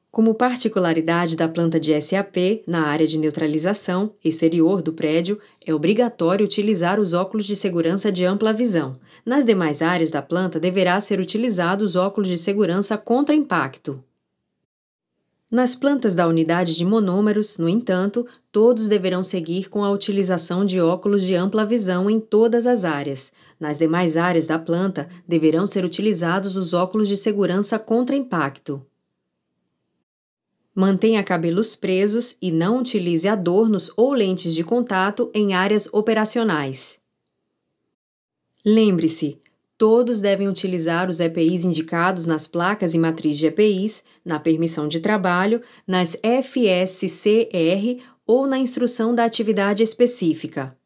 Como particularidade da planta de SAP, na área de neutralização exterior do prédio, é obrigatório utilizar os óculos de segurança de ampla visão. Nas demais áreas da planta, deverá ser utilizado os óculos de segurança contra impacto. Nas plantas da unidade de monômeros, no entanto, todos deverão seguir com a utilização de óculos de ampla visão em todas as áreas. Nas demais áreas da planta, deverão ser utilizados os óculos de segurança contra impacto. Mantenha cabelos presos e não utilize adornos ou lentes de contato em áreas operacionais. Lembre-se, todos devem utilizar os EPIs indicados nas placas e matriz de EPIs, na permissão de trabalho, nas FSCR ou na instrução da atividade específica.